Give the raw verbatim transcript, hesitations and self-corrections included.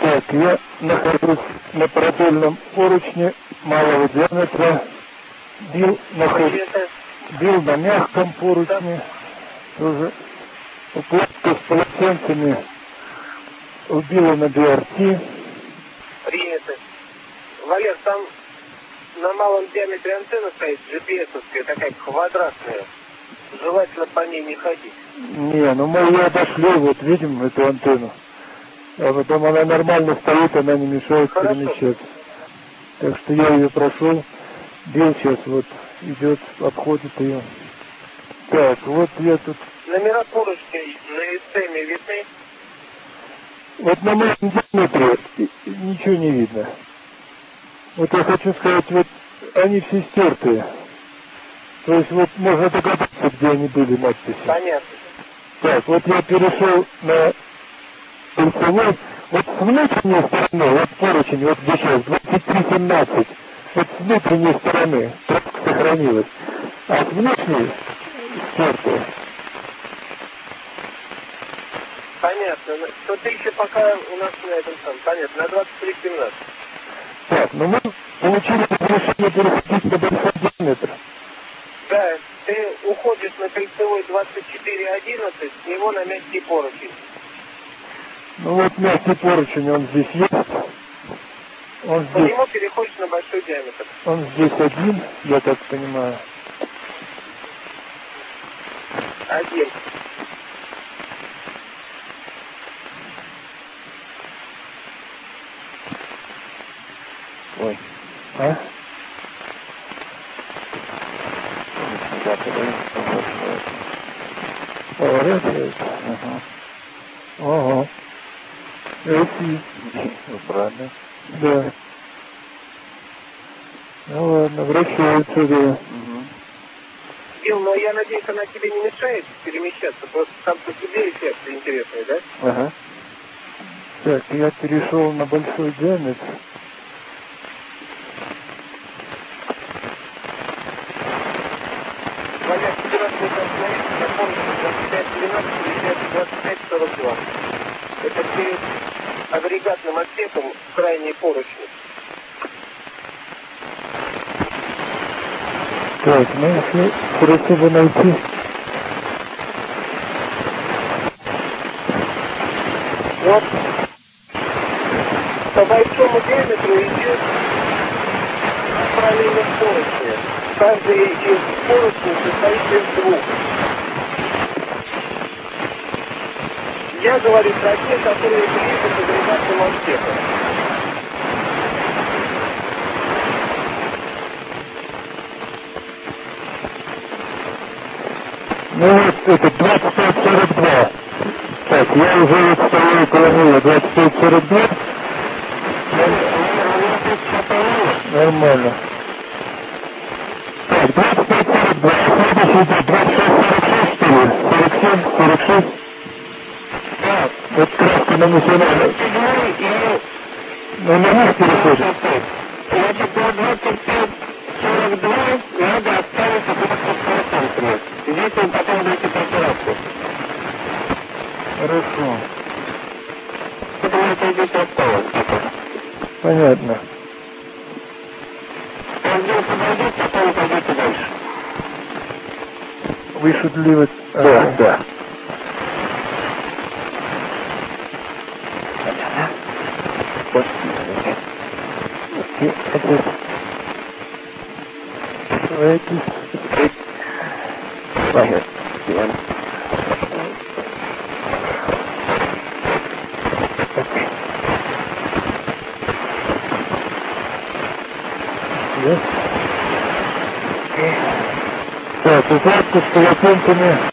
Так, я нахожусь на продольном поручне малого диаметра, бил на, бил на мягком поручне, тоже укладка с полотенцами, убила на би ар ти. Принято. Валер, там на малом диаметре антенна стоит джи пи эс-овская, такая квадратная. Желательно по ней не ходить. Не, ну мы ее обошли, вот видим эту антенну. А потом она нормально стоит, она не мешает перемещаться. Так что я ее прошел, бил сейчас, вот идет, обходит ее. Так, вот я тут... Номера поручней на эстеме видны? Вот на моем диаметре ничего не видно. Вот я хочу сказать, вот они все стертые. То есть вот можно догадаться, где они были, надписи. Понятно. Так, вот я перешел на пульсовой. Вот с внутренней стороны, вот поручень, вот где сейчас, двадцать три семнадцать. Вот с внутренней стороны тропка сохранилась. А с внешней стертая. Понятно. То ты еще пока у нас на этом самом. Понятно, на двадцать три семнадцать. Так, ну мы получили разрешение переходить на большой диаметр. Да, ты уходишь на кольцевой двадцать четыре одиннадцать, с него на мягкий поручень. Ну вот мягкий поручень, он здесь есть. Он По здесь, нему переходишь на большой диаметр. он здесь один, я так понимаю. Один. Ой. А? Поворачивается. Ага. Ага. Эти. Правда. Да. Ну ладно, вращается, да. Угу. Ил, но я надеюсь, она тебе не мешает перемещаться, просто сам по себе эффект интересный, да? Ага. Так, я перешел на большой диаметр. Валяк, тебе надо будет остановиться на поручне двадцать пять двенадцать или двадцать пять сорок два. Это перед агрегатным отсеком крайней поручни. Так, ну если хорошо бы найти. Вот по большому диаметру идет параллельно поручни. Каждый из поручней состоит из двух. Я говорю про те, которые ближе к агрегатному отсеку. Ну вот это двадцать пять сорок два. Так, я уже вот стою около него, двадцать пять сорок два. Нормально. Так, двадцать пять сорок два, следующий двадцать шесть сорок шесть, что ли? сорок семь сорок шесть. Так, вот краска нанесена. Ну, на них переходит. Значит, на двадцать пять сорок два надо оставить двадцать сантиметров. Здесь вы потом будете просыпаться. Хорошо. Потому что здесь осталось. Понятно. Он здесь подойдет, потом пойдете дальше. We should leave it. Да, uh, да. Вот. Okay, okay. Wait. Right here. Yes. Okay. Так, укладка с полотенцами.